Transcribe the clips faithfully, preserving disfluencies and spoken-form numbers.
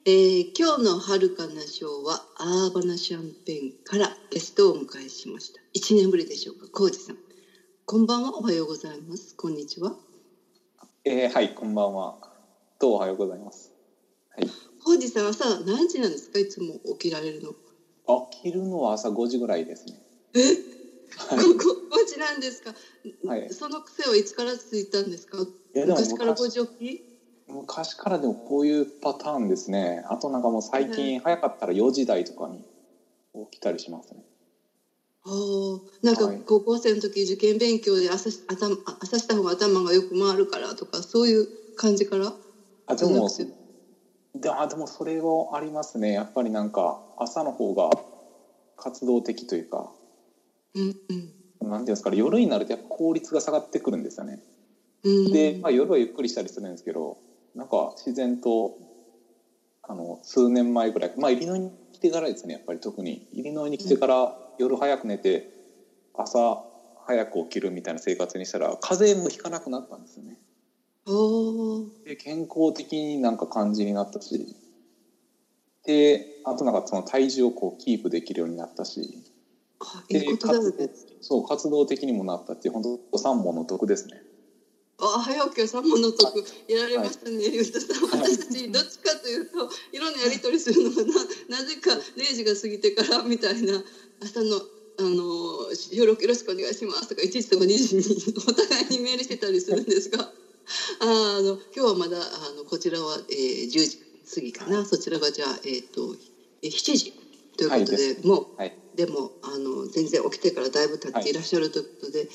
えー、今日の遥かなショーはアーバナシャンペンからゲストをお迎えしました。いちねんぶりでしょうか。浩二さん、こんばんは。おはようございます。こんにちは。 えー、はいこんばんはとおはようございます。はい、 浩二さん、朝何時なんですか？いつも起きられるの。 起きるのは朝ごじぐらいですね。 え、 はい、 ごじなんですか？はい、その癖はいつからついたんですか？いやでも昔からごじ起き？ 昔からでもこういうパターンですね。あとなんかもう最近早かったらよじ台とかに起きたりしますね。 ああ、なんか高校生の時受験勉強で朝し、頭、朝した方が頭がよく回るからとかそういう感じから？ あでもであでもそれはありますね。やっぱりなんか朝の方が活動的というか、 うんうん、 なんていうんですかね、夜になるとやっぱ効率が下がってくるんですよね。うん、で、まあ、夜はゆっくりしたりするんですけど、なんか自然とあの数年前ぐらい、まあ、イリノイに来てからですね。やっぱり特にイリノイに来てから夜早く寝て朝早く起きるみたいな生活にしたら風邪もひかなくなったんですよね。で健康的になんか感じになったし、であとなんかその体重をこうキープできるようになったし、 いいことだね。 そう活動的にもなったっていう本当三本の得ですね。 あ、早起きは三本の得やられましたね、ゆうとさん。私たちどっちかというといろんなやり取りするのが な, なぜかれいじが過ぎてからみたいな、朝のあの収録よろしくお願いしますとかいちじとかにじにお互いにメールしてたりするんですが、あの今日はまだあのこちらは、えー、じゅうじ過ぎかな、そちらがじゃあ、えー、としちじということで、はい、もう、はい、でもあの全然起きてからだいぶ経っていらっしゃるということで、はい、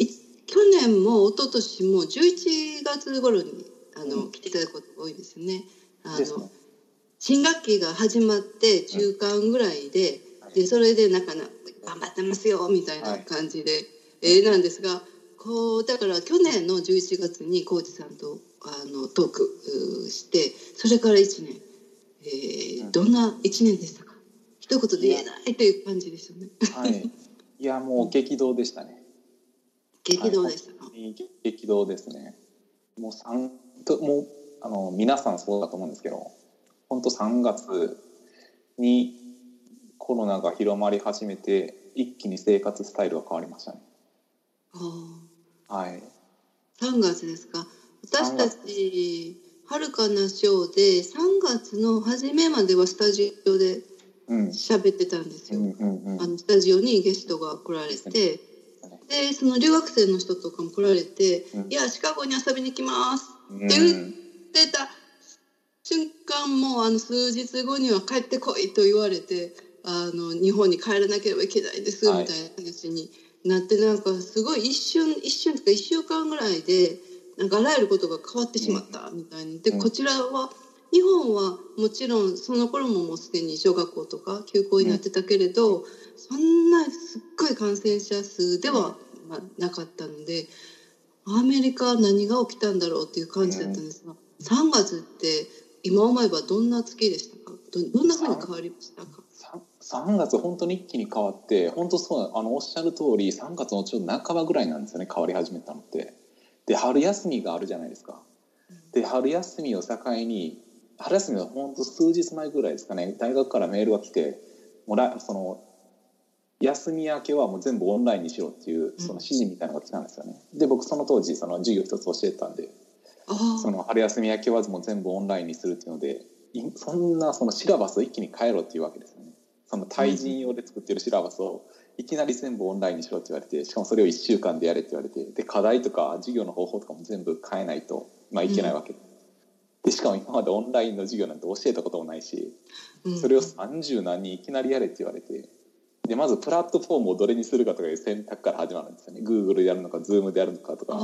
去年も一昨年もじゅういちがつ頃にあの、うん、来ていただくことが多いですよね。あの、ね、新学期が始まって中間ぐらいで、うん、でそれでなんかな頑張ってますよみたいな感じで、はい、えー、なんですが、こうだから去年のじゅういちがつに浩二さんとあのトークしてそれからいちねん、えー、どんないちねんでしたか？一言で言えないという感じですよね。 はい、いやもう激動でしたね。 激動でしたか？ はい、激動ですね。もうさんともうあの皆さんそうだと思うんですけど、本当さんがつにコロナが広まり始めて一気に生活スタイルが変わりましたね。はい、 さんがつですか？私たち遥かなショーでさんがつの初めまではスタジオで喋ってたんですよ、うんうんうんうん、あのスタジオにゲストが来られて、でその留学生の人とかも来られて、うん、いやシカゴに遊びに来ますって言ってた瞬間、もうあの数日後には帰ってこいと言われて、あの日本に帰らなければいけないですみたいな話になって、なんかすごい一瞬一瞬とかいっしゅうかんぐらいでなんかあらゆることが変わってしまったみたいに。でこちらは日本はもちろんその頃ももうすでに小学校とか休校になってたけれど、そんなすっごい感染者数ではなかったので、アメリカは何が起きたんだろうっていう感じだったんですが、さんがつって今思えばどんな月でしたか？ ど, どんなふうに変わりましたか？ さんがつ本当に一気に変わって、本当そうあのおっしゃる通りさんがつのちょっと半ばぐらいなんですよね、変わり始めたのって。で春休みがあるじゃないですか。で春休みを境に、春休みは本当数日前ぐらいですかね、大学からメールが来て、もうその休み明けはもう全部オンラインにしろっていうその指示みたいなのが来たんですよね。で僕その当時その授業一つ教えてたんで、その春休み明けはもう全部オンラインにするっていうので、そんなそのシラバスを一気に変えろっていうわけですよね。その対人用で作ってるシラバスをいきなり全部オンラインにしろって言われて、しかもそれをいっしゅうかんでやれって言われて、で課題とか授業の方法とかも全部変えないと、まあ、いけないわけで、うん、でしかも今までオンラインの授業なんて教えたこともないし、それをさんじゅう何人いきなりやれって言われて、でまずプラットフォームをどれにするかとかいう選択から始まるんですよね。 Google でやるのか Zoom でやるのかとか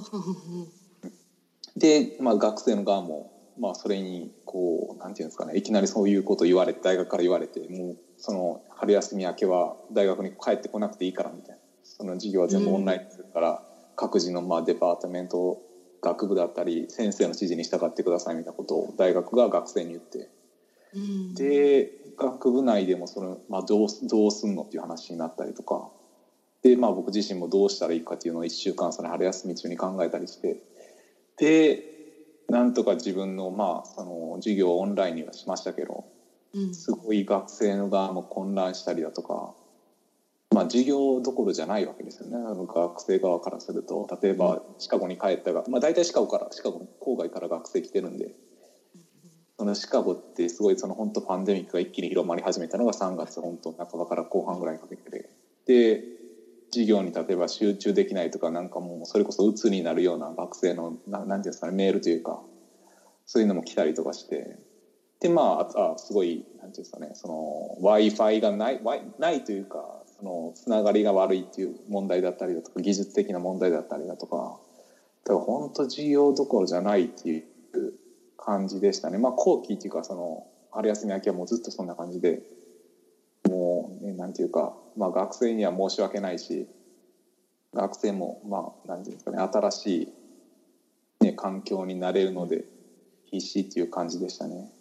で、まあ、学生の側もまあ、それにこうなんていうんですかね、いきなりそういうことを言われて、大学から言われて、もうその春休み明けは大学に帰ってこなくていいからみたいな、その授業は全部オンラインにするから、うん、各自のまあデパートメント学部だったり先生の指示に従ってくださいみたいなことを大学が学生に言って、うん、で学部内でもその、まあ、どう、どうすんのっていう話になったりとかで、まあ、僕自身もどうしたらいいかっていうのをいっしゅうかんその春休み中に考えたりして、でなんとか自分の、まあ、その授業をオンラインにはしましたけど、うん、すごい学生の側も混乱したりだとか、まあ、授業どころじゃないわけですよね。あの学生側からすると、例えばシカゴに帰ったが、まあ、大体シカゴからシカゴの郊外から学生来てるんで、そのシカゴってすごいその本当パンデミックが一気に広まり始めたのがさんがつ本当半ばから後半ぐらいにかけてで、で授業に例えば集中できないとか、なんかもうそれこそ鬱になるような学生のななんていうんですかね、メールというかそういうのも来たりとかして、でまああすごいなんていうんですかね、その Wi-Fi がないないというか、そのつながりが悪いっていう問題だったりだとか、技術的な問題だったりだとか、だから本当授業どころじゃないっていう感じでしたね。まあ後期っていうか、その春休み明けはもうずっとそんな感じで、もう、ね、なんていうか、まあ学生には申し訳ないし、学生もまあなんていうんですかね、新しい、ね、環境になれるので必死っていう感じでしたね。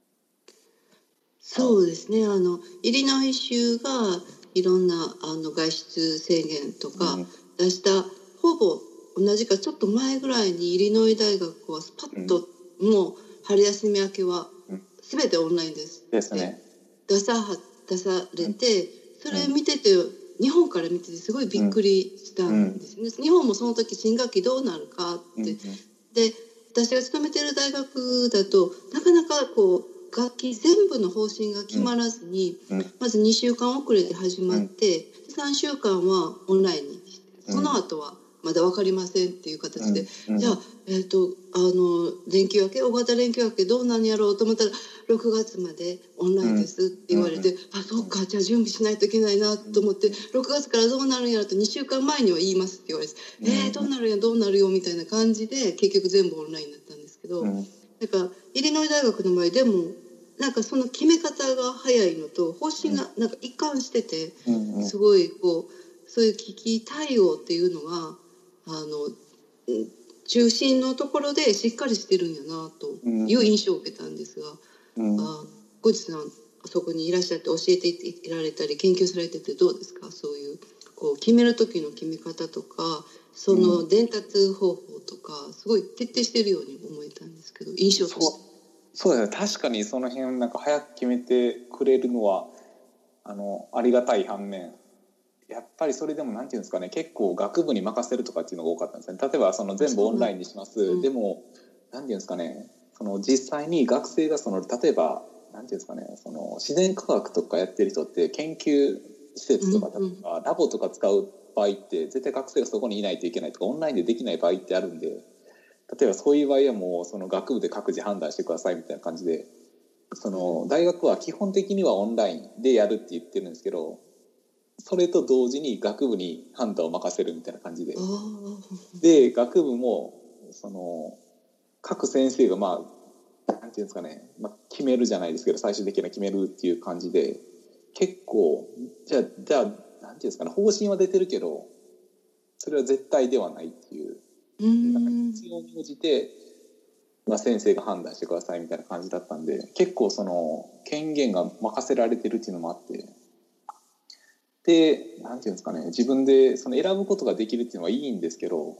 そうですね。あのイリノイ州がいろんなあの外出制限とか出した、うん、ほぼ同じかちょっと前ぐらいにイリノイ大学はスパッと、うん、もう春休み明けは全てオンラインです、 うん、ですね。 出さ出されて、それ見てて、うん、日本から見ててすごいびっくりしたんですね、うん、日本もその時新学期どうなるかって、うん、で私が勤めてる大学だとなかなかこう学期全部の方針が決まらずに、うん、まずにしゅうかん遅れで始まって、うん、さんしゅうかんはオンラインにして、うん、その後はまだ分かりませんっていう形で、うん、じゃあ、えーと、あの連休明け大型連休明けどうなんやろうと思ったらろくがつまでオンラインですって言われて、うん、あ、そうか、じゃあ準備しないといけないなと思って、ろくがつからどうなるんやろとにしゅうかんまえには言いますって言われて、うん、えー、どうなるんやどうなるよみたいな感じで結局全部オンラインになったんですけど、うん、だからイリノイ大学の場合でもなんかその決め方が早いのと方針がなんか一貫してて、すごいこうそういう危機対応っていうのがあの中心のところでしっかりしてるんやなという印象を受けたんですが、うん、あ小路さんあそこにいらっしゃって教えていられたり研究されててどうですか？そういうこう決める時の決め方とかその伝達方法とかすごい徹底してるように思えたんですけど、印象として。 そうですね、確かにその辺なんか早く決めてくれるのはあのありがたい反面、やっぱりそれでもなんていうんですかね、結構学部に任せるとかっていうのが多かったんですね。例えばその全部オンラインにします、うん、でもなんていうんですかね、その実際に学生がその例えばなんていうんですかね、その自然科学とかやってる人って研究施設とか、うんうん、ラボとか使う場合って絶対学生がそこにいないといけないとかオンラインでできない場合ってあるんで、例えばそういう場合はもうその学部で各自判断してくださいみたいな感じで、その大学は基本的にはオンラインでやるって言ってるんですけど、それと同時に学部に判断を任せるみたいな感じで、で学部もその各先生がまあなんていうんですかね、まあ、決めるじゃないですけど最終的には決めるっていう感じで、結構じゃあじゃあなんていうんですかね、方針は出てるけどそれは絶対ではないっていう、なんか必要に応じて、まあ、先生が判断してくださいみたいな感じだったんで、結構その権限が任せられてるっていうのもあって、でなんていうんですかね、自分でその選ぶことができるっていうのはいいんですけど、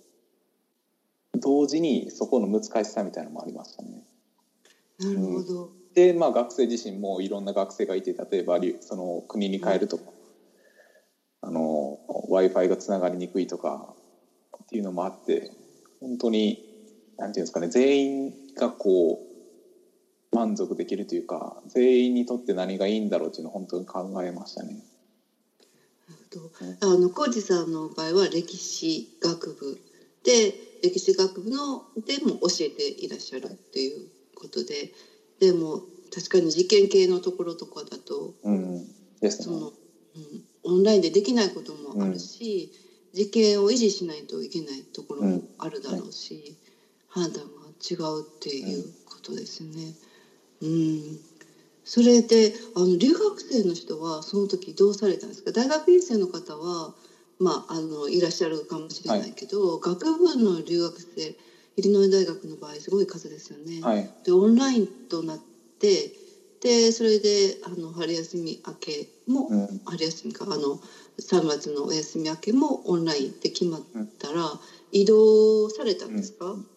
同時にそこの難しさみたいなのもありましたね。 なるほど、 うん、で、まあ、学生自身もいろんな学生がいて、例えばその国に帰るとか、うん、あの Wi-Fi がつながりにくいとかっていうのもあって、本当になんていうんですかね、全員がこう満足できるというか、全員にとって何がいいんだろうっていうのを本当に考えましたね。 あの浩二さんの場合は歴史学部で歴史学部のでも教えていらっしゃるっていうことで、でも確かに事件系のところとかだと、 うんですね、 その、うん、オンラインでできないこともあるし、うん、事件を維持しないといけないところもあるだろうし、うん、判断が違うっていうことですね。うん、うんそれであの留学生の人はその時どうされたんですか？大学院生の方は、まあ、あのいらっしゃるかもしれないけど、はい、学部の留学生イリノイ大学の場合すごい数ですよね、 はい、 でオンラインとなってでそれであの春休み明けも、うん、春休みかあのさんがつのお休み明けもオンラインって決まったら、うん、移動されたんですか？うん、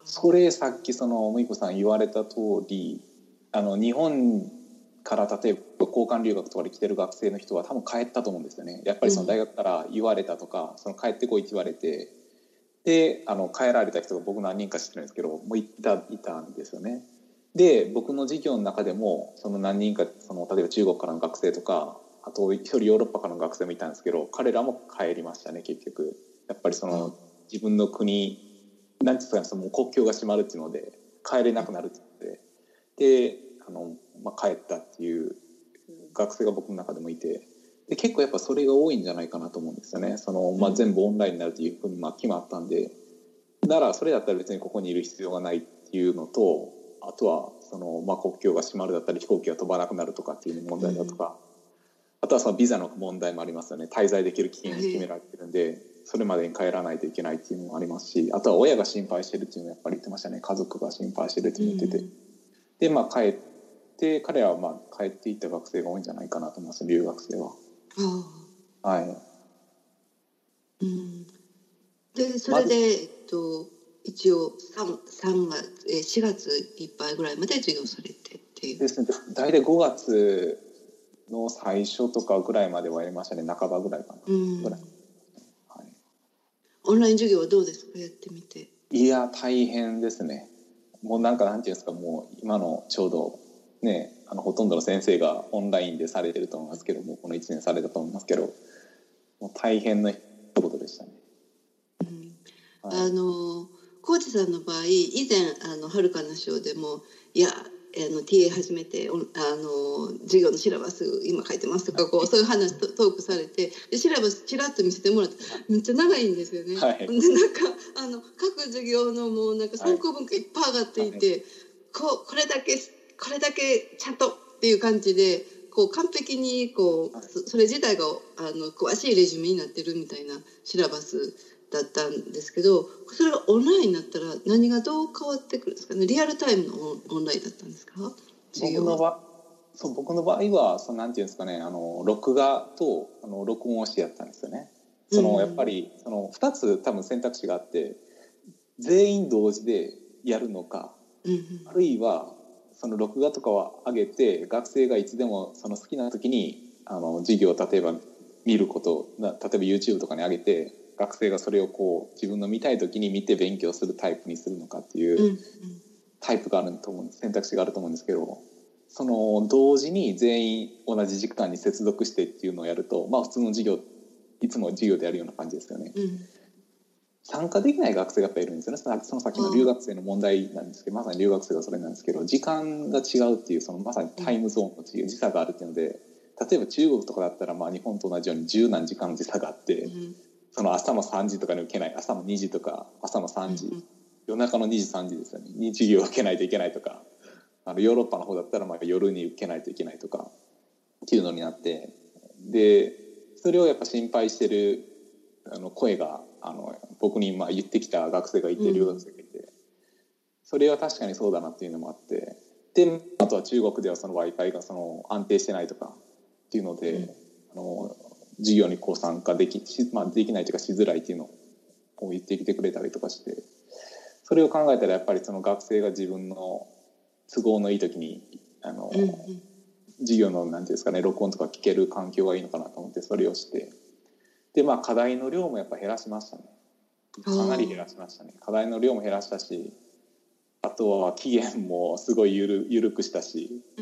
それさっきそのむいこさん言われた通り、あの日本から例えば交換留学とかで来てる学生の人は多分帰ったと思うんですよね。やっぱりその大学から言われたとか、うん、その帰ってこいって言われて、であの帰られた人が僕何人か知ってるんですけど、もういたいたんですよね。で僕の授業の中でもその何人かその例えば中国からの学生とか、あと一人ヨーロッパからの学生もいたんですけど、彼らも帰りましたね結局。やっぱりその、うん、自分の国なんていうんですかね、その国境が閉まるっていうので帰れなくなるって言って、であの、まあ、帰ったっていう学生が僕の中でもいて、で結構やっぱそれが多いんじゃないかなと思うんですよね。その、まあ、全部オンラインになるというふうにまあ決まったんで、ならそれだったら別にここにいる必要がないっていうのと、あとはその、まあ、国境が閉まるだったり飛行機が飛ばなくなるとかっていう問題だとか、あとはそのビザの問題もありますよね。滞在できる期限が決められてるんで、それまでに帰らないといけないっていうのもありますし、あとは親が心配してるっていうのはやっぱり言ってましたね。家族が心配してるって言ってて、でまあ帰って彼らはまあ帰っていった学生が多いんじゃないかなと思います、留学生は。あはい、 うん、でそれで、えっと、一応 3, 3月しがついっぱいぐらいまで授業されてっていうですね。大体ごがつの最初とかぐらいまではやりましたね。半ばぐらいかな、うんぐらい、はい、 オンライン授業はどうですか、やってみて。 いや大変ですね。もうなんかなんていうんですか、もう今のちょうどね、あのほとんどの先生がオンラインでされてると思いますけども、このいちねんされたと思いますけど、もう大変な一言でしたね、 うんはい、あのコーチさんの場合、以前あのはるかな賞でもいやあの ティーエー 始めてあの授業のシラバス今書いてますとかこうそういう話トークされて、でシラバスちらっと見せてもらってめっちゃ長いんですよね、はい、でなんかあの各授業のもうなんか参考文がいっぱい上がっていて、はい、こうこれだけこれだけちゃんとっていう感じでこう完璧にこうそれ自体があの詳しいレジュメになってるみたいなシラバスだったんですけど、それがオンラインになったら何がどう変わってくるんですかね。リアルタイムのオンラインだったんですか。 僕の場そう僕の場合はそのなんていうんですかね、あの録画とあの録音をしてやったんですよね。その、うん、やっぱりそのふたつ多分選択肢があって、全員同時でやるのか、うん、あるいはその録画とかを上げて学生がいつでもその好きな時にあの授業を例えば見ること例えば YouTube とかに上げて学生がそれをこう自分の見たい時に見て勉強するタイプにするのかっていうタイプがあると思う、選択肢があると思うんですけど、その同時に全員同じ時間に接続してっていうのをやると、まあ普通の授業いつも授業でやるような感じですよね、うん、参加できない学生がやっぱいるんですよね。その先の留学生の問題なんですけど、まさに留学生がそれなんですけど、時間が違うっていうそのまさにタイムゾーンの違う時差があるっていうので、例えば中国とかだったらまあ日本と同じように十何時間の時差があって、うんその朝のさんじとかに受けない、朝のにじとか朝のさんじ、うんうん、夜中のにじさんじですよねに授業を受けないといけないとか、あのヨーロッパの方だったらまあ夜に受けないといけないとかっていうのになって、でそれをやっぱ心配してるあの声があの僕にまあ言ってきた学生がいて、留学生がいて、うん、それは確かにそうだなっていうのもあって、であとは中国ではその Wi-Fi がその安定してないとかっていうので、うん、あの授業にこう参加でき、まあ、できないというかしづらいっていうのを言ってきてくれたりとかして、それを考えたらやっぱりその学生が自分の都合のいい時にあの、うんうん、授業のなんていうんですかね、録音とか聞ける環境がいいのかなと思ってそれをして、でまあ課題の量もやっぱ減らしましたね。かなり減らしましたね。課題の量も減らしたし、あとは期限もすごいゆる緩くしたし、うん、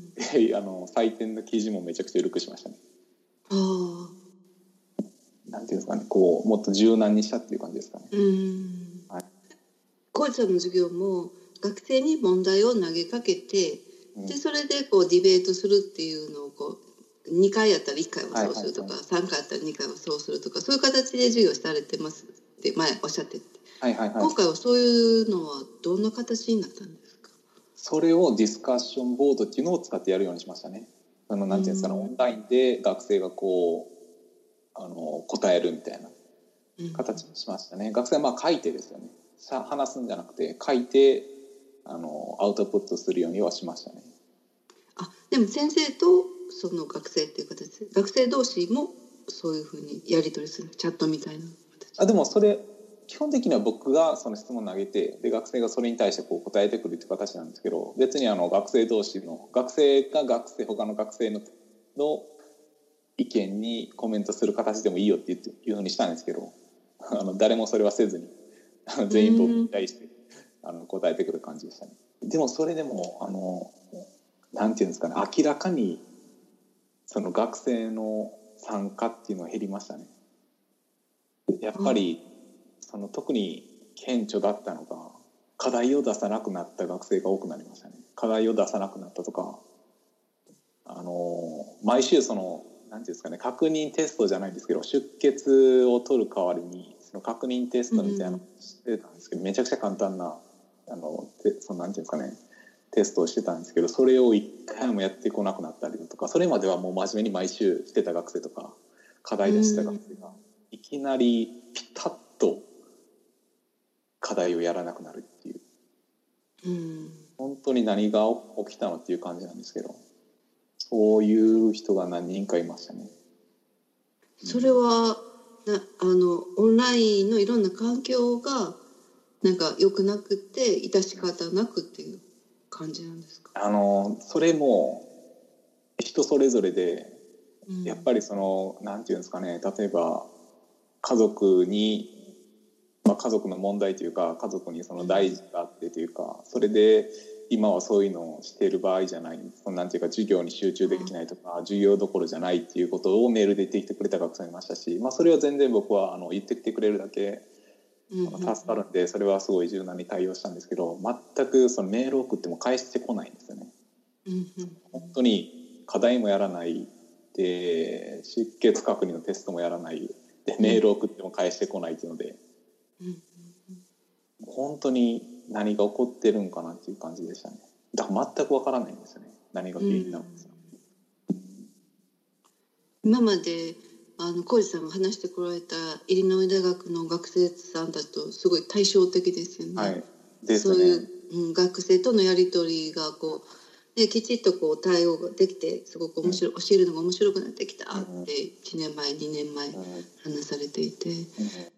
あの採点の記事もめちゃくちゃ緩くしましたね。あなんていうんですかね、こうもっと柔軟にしたっていう感じですかね。うん、 はい、コーチさんの授業も学生に問題を投げかけて、うん、でそれでこうディベートするっていうのをこうにかいやったらいっかいはそうするとか、はいはいはい、さんかいやったらにかいはそうするとか、そういう形で授業されてますって前おっしゃってて、はいはいはい、今回はそういうのはどんな形になったんですか。 それをディスカッションボードっていうのを使ってやるようにしましたね。あのなんていうんですかね、オンラインで学生がこうあの答えるみたいな形にしましたね。うん、学生はまあ書いてですよね。話すんじゃなくて書いてあのアウトプットするようにはしましたね。 あ、でも先生とその学生っていう形で学生同士もそういうふうにやり取りするチャットみたいな形。 あでもそれ基本的には僕がその質問を投げて、で学生がそれに対してこう答えてくるっていう形なんですけど、別にあの学生同士の学生が学生他の学生のの意見にコメントする形でもいいよっていうふうにしたんですけど、あの誰もそれはせずに全員僕に対してあの答えてくる感じでしたね。でもそれでもあのなんていうんですかね、明らかにその学生の参加っていうのは減りましたね。やっぱりその特に顕著だったのが、課題を出さなくなった学生が多くなりましたね。課題を出さなくなったとか、あの毎週そのなんていうんですかね、確認テストじゃないんですけど、出欠を取る代わりにその確認テストみたいなのをしてたんですけど、めちゃくちゃ簡単なあのそのなんていうんですかね、テストをしてたんですけど、それを一回もやってこなくなったりだとか、それまではもう真面目に毎週してた学生とか課題出してた学生がいきなりピタッと課題をやらなくなるっていう、うん、本当に何が起きたのっていう感じなんですけど、そういう人が何人かいましたね。 それはなあのオンラインのいろんな環境がなんか良くなくて致し方なくっていう感じなんですか？ あのそれも人それぞれで、うん、やっぱりそのなんていうんですかね、例えば家族に、まあ、家族の問題というか家族にその大事があってというか、それで今はそういうのをしている場合じゃない、そのなんていうか授業に集中できないとか、うん、授業どころじゃないっていうことをメールで言ってきてくれた学生もいましたし、まあ、それは全然僕はあの言ってきてくれるだけ助かるんで、それはすごい柔軟に対応したんですけど、全くそのメールを送っても返してこないんですよね。本当に課題もやらないで、出欠確認のテストもやらないで、メールを送っても返してこないっていうので、本当に何が起こってるんかなっていう感じでしたね。だから全くわからないんですよね、何が原因なのか。 今まであの浩二さんが話してこられたイリノイ大学の学生さんたちとすごい対照的ですよね。 はい、ですね。 そういう、うん、学生とのやり取りがこう、ね、きちっとこう対応ができて、すごく面白い、うん、教えるのが面白くなってきたっていちねんまえにねんまえ話されていて、うん、